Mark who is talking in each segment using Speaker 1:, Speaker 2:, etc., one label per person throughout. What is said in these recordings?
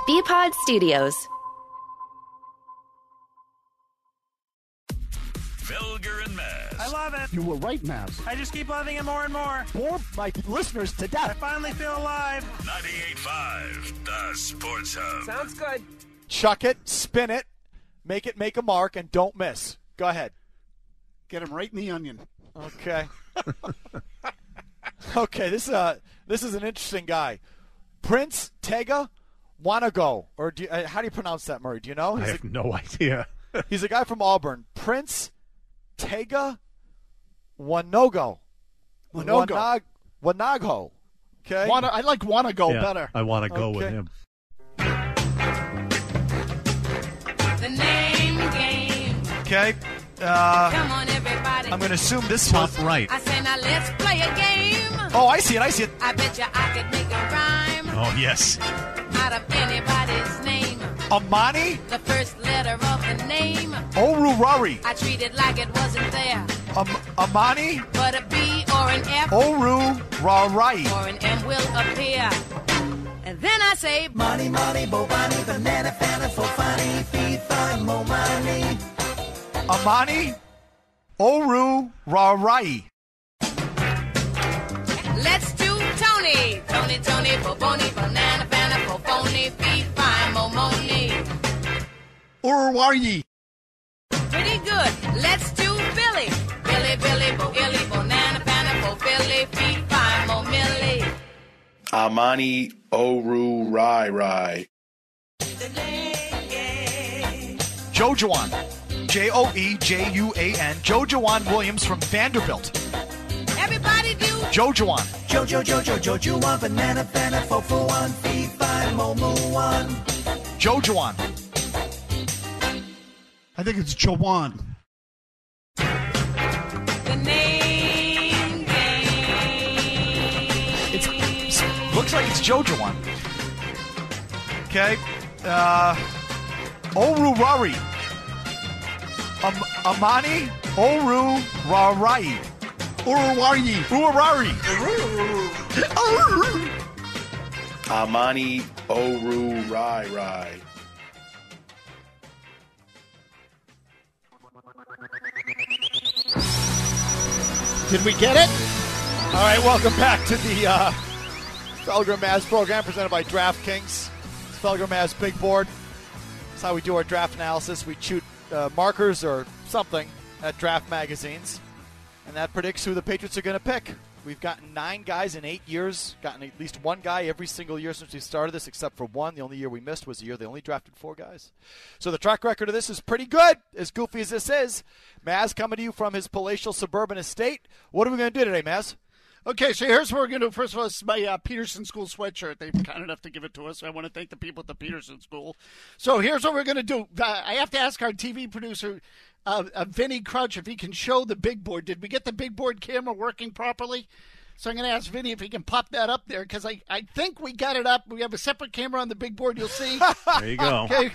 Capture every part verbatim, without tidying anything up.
Speaker 1: B-Pod Studios.
Speaker 2: Felger and Maz.
Speaker 3: I love it.
Speaker 4: You were right, Maz.
Speaker 3: I just keep loving it more and more.
Speaker 4: Bore my listeners to
Speaker 3: I
Speaker 4: death.
Speaker 3: finally feel alive.
Speaker 2: ninety-eight point five, the Sports Hub.
Speaker 3: Sounds good.
Speaker 5: Chuck it, spin it, make it make a mark, and don't miss. Go ahead.
Speaker 4: Get him right in the onion.
Speaker 5: Okay. okay, this is a this is an interesting guy. Prince Tega Wanago, or do you, uh, how do you pronounce that, Murray? Do you know? He's
Speaker 6: I have
Speaker 5: a,
Speaker 6: no idea.
Speaker 5: he's a guy from Auburn. Prince Tega Wanogo.
Speaker 4: Wanogo.
Speaker 5: Wanag- Wanago. Okay.
Speaker 4: Wanna, I like wanna go
Speaker 6: Yeah,
Speaker 4: better.
Speaker 6: I want to go
Speaker 5: Okay.
Speaker 6: with him.
Speaker 7: The name game.
Speaker 5: Okay. Uh,
Speaker 7: Come on, everybody.
Speaker 5: I'm going to assume this
Speaker 6: Top
Speaker 5: was.
Speaker 6: right.
Speaker 7: I say now let's play a game.
Speaker 5: Oh, I see it. I see it.
Speaker 7: I bet you I could make a rhyme
Speaker 6: Oh, yes.
Speaker 7: out of anybody's name.
Speaker 5: Amani
Speaker 7: The first letter of the name.
Speaker 5: Orurari.
Speaker 7: I treat it like it wasn't there.
Speaker 5: Um, Amani
Speaker 7: But a B or an F
Speaker 5: Orurari.
Speaker 7: or an M will appear. And then I say,
Speaker 8: Money, money, bobani, banana, fana, fofani, fee, fi, mo, money.
Speaker 5: Amani Orurari.
Speaker 7: let's do Tony. Tony, Tony, Boboni, banana, fana, fofoni, fee, fi, mo, money.
Speaker 4: Uruwari.
Speaker 7: Pretty good. Let's do Billy. Billy, Billy, Bo Illy, Bonana, Fana, Bo Philly, Fee, Fi, Mo Millie.
Speaker 9: Amani Oru Rai Rai.
Speaker 5: Jojuan. J O E J U A N. Jojuan Williams from Vanderbilt.
Speaker 7: Everybody do.
Speaker 5: Jojuan.
Speaker 8: Jojo, Jojo, Jojo, one, banana, fana, fofo, one, fee, fi, mo, mo, one.
Speaker 5: Jojuan.
Speaker 4: I think it's Jawan.
Speaker 7: The name game.
Speaker 5: It's, it's looks like it's Jojuan. Okay. Uh, Orurari. Um, Amani Orurari.
Speaker 4: Uruwari.
Speaker 5: Urari.
Speaker 9: Amani Oru Rai Rai.
Speaker 4: Did we get it?
Speaker 5: All right, welcome back to the uh, Felger and Maz program presented by DraftKings. It's Felger and Maz Big Board. That's how we do our draft analysis. We shoot uh, markers or something at draft magazines, and that predicts who the Patriots are going to pick. We've gotten nine guys in eight years, gotten at least one guy every single year since we started this, except for one. The only year we missed was the year they only drafted four guys. So the track record of this is pretty good, as goofy as this is. Maz coming to you from his palatial suburban estate. What are we going to do today, Maz?
Speaker 4: Okay, so here's what we're going to do. First of all, it's my uh, Peterson School sweatshirt. They've been kind enough to give it to us, so I want to thank the people at the Peterson School. So here's what we're going to do. Uh, I have to ask our T V producer, uh, uh, Vinny Crutch, if he can show the big board. Did we get the big board camera working properly? So I'm going to ask Vinny if he can pop that up there, because I, I think we got it up. We have a separate camera on the big board, you'll see.
Speaker 6: There you go.
Speaker 4: Okay.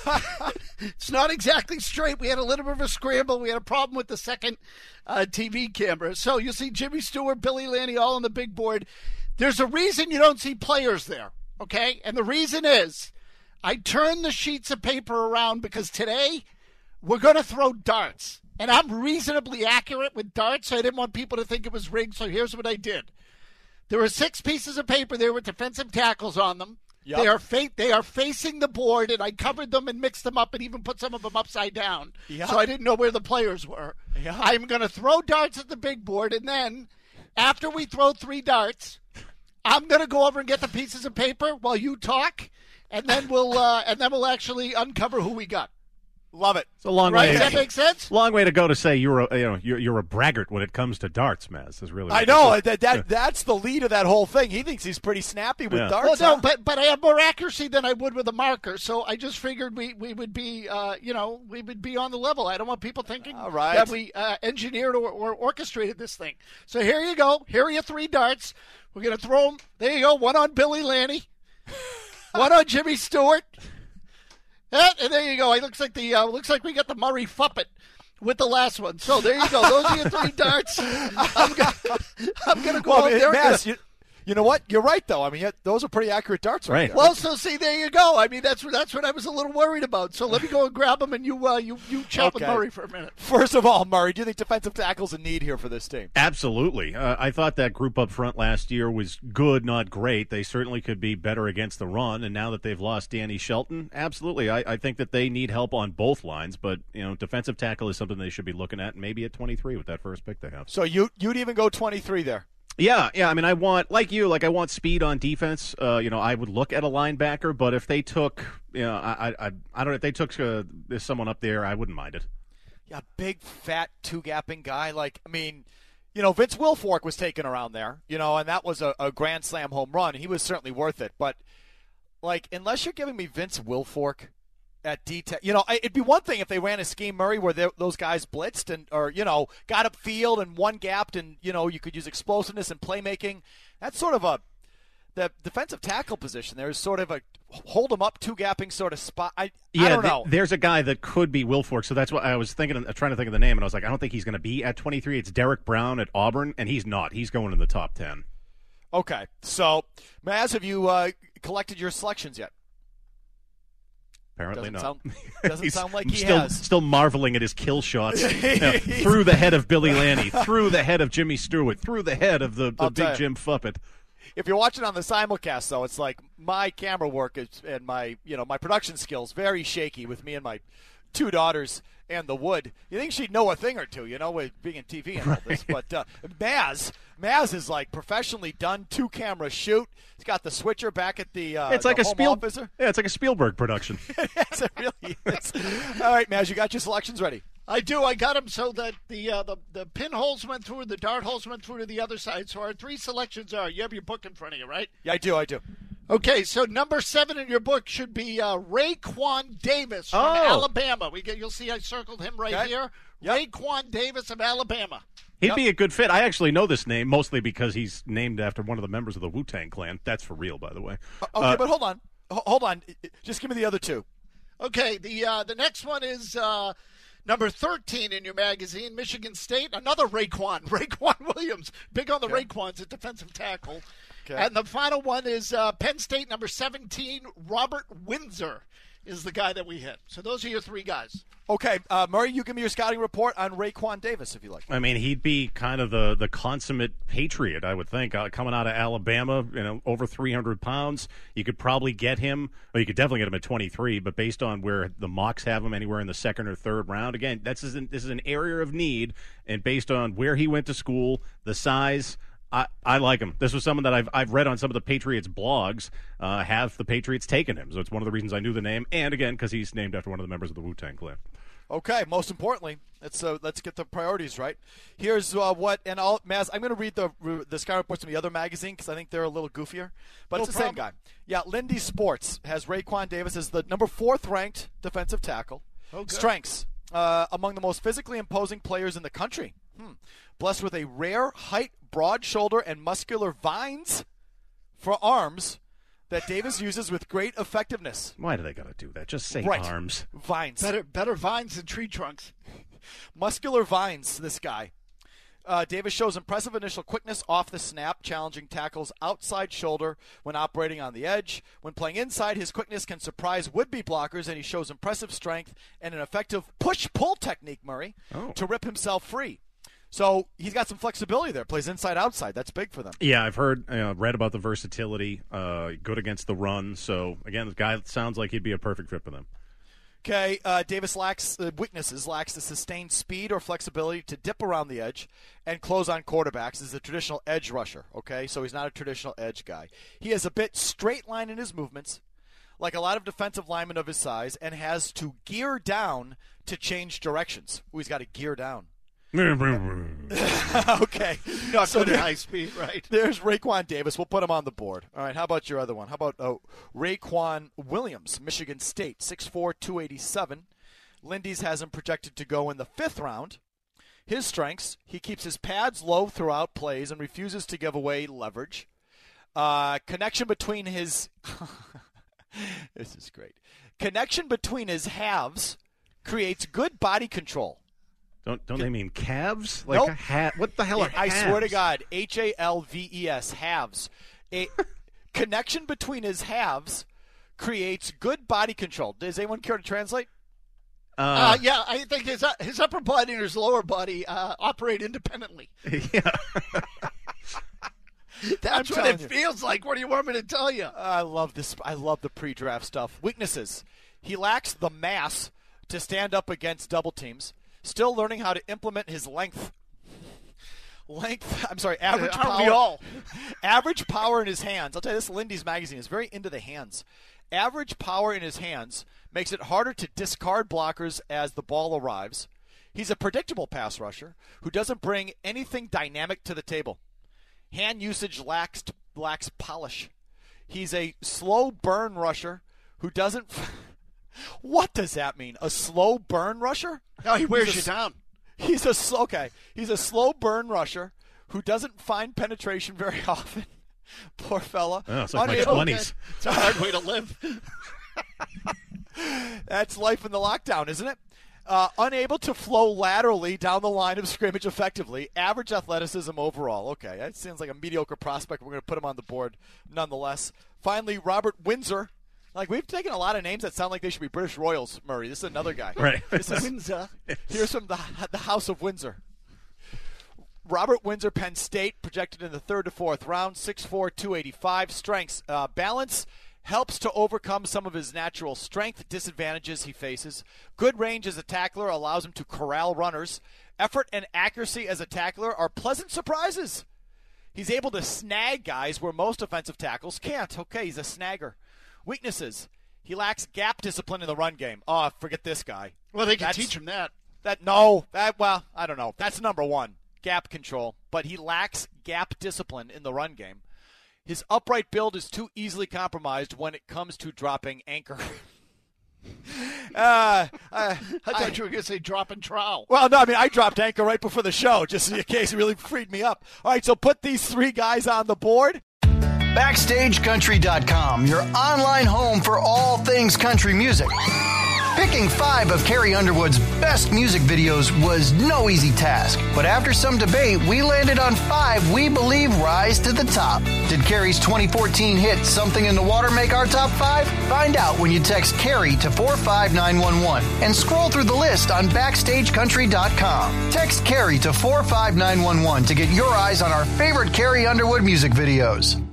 Speaker 4: It's not exactly straight. We had a little bit of a scramble. We had a problem with the second uh, T V camera. So you'll see Jimmy Stewart, Billy Lanny, all on the big board. There's a reason you don't see players there, okay? And the reason is I turned the sheets of paper around because today we're going to throw darts. And I'm reasonably accurate with darts, so I didn't want people to think it was rigged, so here's what I did. There were six pieces of paper there with defensive tackles on them. Yep. They are fa- they are facing the board, and I covered them and mixed them up and even put some of them upside down. Yep. So I didn't know where the players were. Yep. I'm going to throw darts at the big board, and then after we throw three darts, I'm going to go over and get the pieces of paper while you talk, and then we'll uh, and then we'll actually uncover who we got.
Speaker 5: Love it.
Speaker 6: It's a long
Speaker 4: right?
Speaker 6: way.
Speaker 4: Does that make sense?
Speaker 6: Long way to go to say you're a, you know you're, you're a braggart when it comes to darts, Maz. Is really.
Speaker 5: I know that that that's the lead of that whole thing. He thinks he's pretty snappy with
Speaker 6: Yeah.
Speaker 5: darts.
Speaker 4: Well, no,
Speaker 5: huh?
Speaker 4: but but I have more accuracy than I would with a marker, so I just figured we, we would be uh, you know we would be on the level. I don't want people thinking
Speaker 5: All right.
Speaker 4: that we uh, engineered or, or orchestrated this thing. So here you go. Here are your three darts. We're gonna throw them. There you go. One on Billy Lanny, one on Jimmy Stewart. Yeah, and there you go. It looks like the uh, looks like we got the Murray Fuppet with the last one. So there you go. Those are your three darts. I'm gonna, I'm gonna go
Speaker 5: well,
Speaker 4: out there.
Speaker 5: Maz, you, You know what? You're right, though. I mean, those are pretty accurate darts, right?
Speaker 6: Right.
Speaker 5: there.
Speaker 4: Well, so see, there you go. I mean, that's what that's what I was a little worried about. So let me go and grab him, and you uh, you you chat with
Speaker 5: Okay.
Speaker 4: Murray for a minute.
Speaker 5: First of all, Murray, do you think defensive tackle's a need here for this team?
Speaker 6: Absolutely. Uh, I thought that group up front last year was good, not great. They certainly could be better against the run, and now that they've lost Danny Shelton, absolutely. I, I think that they need help on both lines, but you know, defensive tackle is something they should be looking at, maybe at twenty-three with that first pick they have.
Speaker 5: So you, you'd even go twenty-three there?
Speaker 6: Yeah, yeah. I mean, I want, like you, like I want speed on defense. Uh, you know, I would look at a linebacker, but if they took, you know, I, I, I don't know if they took uh, someone up there, I wouldn't mind it.
Speaker 5: Yeah, big, fat, two-gapping guy. Like, I mean, you know, Vince Wilfork was taken around there, you know, and that was a, a grand slam home run. He was certainly worth it. But, like, unless you're giving me Vince Wilfork at D T, you know, it'd be one thing if they ran a scheme, Murray, where those guys blitzed and, or, you know, got upfield and one gapped and, you know, you could use explosiveness and playmaking. That's sort of a, the defensive tackle position there is sort of a hold them up, two gapping sort of spot. I,
Speaker 6: yeah,
Speaker 5: I don't
Speaker 6: th-
Speaker 5: know.
Speaker 6: There's a guy that could be Wilfork, so that's what I was thinking, uh, trying to think of the name, and I was like, I don't think he's going to be at twenty-three. It's Derek Brown at Auburn, and he's not. He's going in the top ten.
Speaker 5: Okay, so, Maz, have you uh, collected your selections yet?
Speaker 6: Apparently
Speaker 5: Doesn't
Speaker 6: not.
Speaker 5: Sound, doesn't
Speaker 6: He's
Speaker 5: sound like he
Speaker 6: still,
Speaker 5: has.
Speaker 6: Still marveling at his kill shots you know, through the head of Billy Lanny, through the head of Jimmy Stewart, through the head of the, the
Speaker 5: I'll tell
Speaker 6: big
Speaker 5: you.
Speaker 6: Jim Fuppet.
Speaker 5: If you're watching on the simulcast, though, it's like my camera work is, and my you know my production skills very shaky with me and my two daughters and the wood. You think she'd know a thing or two, you know, with being in T V and all this. But uh, Maz, Maz is like professionally done two camera shoot. He's got the switcher back at the uh,
Speaker 6: It's like
Speaker 5: the
Speaker 6: a
Speaker 5: home
Speaker 6: Spiel-
Speaker 5: officer.
Speaker 6: Yeah, it's like a Spielberg production.
Speaker 5: Yes, it really is. All right, Maz, you got your selections ready?
Speaker 4: I do. I got them so that the uh, the the pinholes went through, the dart holes went through to the other side. So our three selections are. You have your book in front of you, right?
Speaker 5: Yeah, I do. I do.
Speaker 4: Okay, so number seven in your book should be uh, Raekwon Davis from
Speaker 6: Oh.
Speaker 4: Alabama. We get, you'll see I circled him right
Speaker 5: Okay.
Speaker 4: here.
Speaker 5: Yep.
Speaker 4: Raekwon Davis of Alabama.
Speaker 6: He'd
Speaker 5: Yep.
Speaker 6: be a good fit. I actually know this name mostly because he's named after one of the members of the Wu-Tang Clan. That's for real, by the way.
Speaker 5: Okay,
Speaker 6: Uh,
Speaker 5: but hold on. Ho- Hold on. Just give me the other two.
Speaker 4: Okay, the uh, the next one is uh, number thirteen in your magazine, Michigan State. Another Raekwon, Raekwon Williams. Big on the
Speaker 5: Okay.
Speaker 4: Raekwons at defensive tackle.
Speaker 5: Okay.
Speaker 4: And the final one is uh, Penn State, number seventeen, Robert Windsor is the guy that we hit. So those are your three guys.
Speaker 5: Okay, uh, Murray, you give me your scouting report on Raekwon Davis, if you like.
Speaker 6: I mean, he'd be kind of the, the consummate patriot, I would think, uh, coming out of Alabama, you know, over three hundred pounds. You could probably get him, or you could definitely get him at twenty-three, but based on where the mocks have him anywhere in the second or third round, again, that's this is an area of need, and based on where he went to school, the size, I, I like him. This was someone that I've I've read on some of the Patriots blogs. Uh, have the Patriots taken him? So it's one of the reasons I knew the name, and again, because he's named after one of the members of the Wu-Tang Clan.
Speaker 5: Okay, most importantly, let's uh, let's get the priorities right. Here's uh, what, and I'll, Maz, I'm going to read the the scouting reports from the other magazine because I think they're a little goofier, but
Speaker 4: No
Speaker 5: it's the same
Speaker 4: problem.
Speaker 5: guy. Yeah, Lindy Sports has Raekwon Davis as the number fourth ranked defensive tackle.
Speaker 4: Oh, good.
Speaker 5: Strengths, uh, among the most physically imposing players in the country. Hmm. Blessed with a rare height, broad shoulder, and muscular vines for arms that Davis uses with great effectiveness.
Speaker 6: Why do they got to do that? Just say
Speaker 5: Right.
Speaker 6: arms.
Speaker 5: Vines.
Speaker 4: Better better vines than tree trunks.
Speaker 5: Muscular vines, this guy. Uh, Davis shows impressive initial quickness off the snap, challenging tackles outside shoulder when operating on the edge. When playing inside, his quickness can surprise would-be blockers, and he shows impressive strength and an effective push-pull technique, Murray,
Speaker 6: Oh.
Speaker 5: to rip himself free. So he's got some flexibility there. Plays inside-outside. That's big for them.
Speaker 6: Yeah, I've heard, you know, read about the versatility, uh, good against the run. So, again, the guy sounds like he'd be a perfect fit for them.
Speaker 5: Okay, uh, Davis lacks uh, weaknesses, lacks the sustained speed or flexibility to dip around the edge and close on quarterbacks. Is a traditional edge rusher, okay? So he's not a traditional edge guy. He has a bit straight line in his movements, like a lot of defensive linemen of his size, and has to gear down to change directions. Ooh, he's got to gear down. Okay.
Speaker 4: Not
Speaker 5: So
Speaker 4: good at
Speaker 5: there-
Speaker 4: high speed, right?
Speaker 5: There's Raekwon Davis. We'll put him on the board. All right, how about your other one? How about uh, Raekwon Williams, Michigan State, six four, two eighty-seven. Lindy's has him projected to go in the fifth round. His strengths, he keeps his pads low throughout plays and refuses to give away leverage. Uh, connection between his... This is great. Connection between his halves creates good body control.
Speaker 6: Don't don't they mean calves? Like
Speaker 5: Nope.
Speaker 6: a hat? What the hell are
Speaker 5: I
Speaker 6: halves?
Speaker 5: swear to God, H A L V E S, halves. A connection between his halves creates good body control. Does anyone care to translate?
Speaker 4: Uh, uh, yeah, I think his uh, his upper body and his lower body uh, operate independently.
Speaker 6: Yeah.
Speaker 4: That's
Speaker 5: I'm
Speaker 4: what it
Speaker 5: you.
Speaker 4: feels like. What do you want me to tell you?
Speaker 5: I love this. I love the pre-draft stuff. Weaknesses. He lacks the mass to stand up against double teams. Still learning how to implement his length. Length. I'm sorry. Average
Speaker 4: Aren't
Speaker 5: power.
Speaker 4: we all?
Speaker 5: Average power in his hands. I'll tell you this. Lindy's magazine is very into the hands. Average power in his hands makes it harder to discard blockers as the ball arrives. He's a predictable pass rusher who doesn't bring anything dynamic to the table. Hand usage lacks lacks polish. He's a slow burn rusher who doesn't. What does that mean? A slow burn rusher?
Speaker 4: No, he wears
Speaker 5: He's
Speaker 4: you
Speaker 5: a,
Speaker 4: down.
Speaker 5: He's a okay. He's a slow burn rusher who doesn't find penetration very often. Poor fella.
Speaker 6: Oh, it's like my
Speaker 5: Unable-
Speaker 6: twenties.
Speaker 4: It's a hard way to live.
Speaker 5: That's life in the lockdown, isn't it? Uh, unable to flow laterally down the line of scrimmage effectively. Average athleticism overall. Okay, that sounds like a mediocre prospect. We're going to put him on the board nonetheless. Finally, Robert Windsor. Like, we've taken a lot of names that sound like they should be British Royals, Murray. This is another guy.
Speaker 6: Right.
Speaker 5: This is,
Speaker 4: Windsor.
Speaker 5: Here's from the, the House of Windsor. Robert Windsor, Penn State, projected in the third to fourth round, six four, two eighty-five. Strengths, uh, balance, helps to overcome some of his natural strength disadvantages he faces. Good range as a tackler allows him to corral runners. Effort and accuracy as a tackler are pleasant surprises. He's able to snag guys where most offensive tackles can't. Okay, he's a snagger. Weaknesses, he lacks gap discipline in the run game. Oh, forget this guy.
Speaker 4: Well, they can
Speaker 5: That's-
Speaker 4: teach him that.
Speaker 5: That no, that well, I don't know. That's number one, gap control. But he lacks gap discipline in the run game. His upright build is too easily compromised when it comes to dropping anchor. uh, I,
Speaker 4: I thought
Speaker 5: I,
Speaker 4: you were going to say drop and trowel.
Speaker 5: well, no, I mean, I dropped anchor right before the show, just in case it really freed me up. All right, so put these three guys on the board.
Speaker 1: Backstage Country dot com, your online home for all things country music. Picking five of Carrie Underwood's best music videos was no easy task, but after some debate, we landed on five we believe rise to the top. Did Carrie's twenty fourteen hit Something in the Water make our top five? Find out when you text Carrie to four five nine one one and scroll through the list on Backstage Country dot com. Text Carrie to four five nine one one to get your eyes on our favorite Carrie Underwood music videos.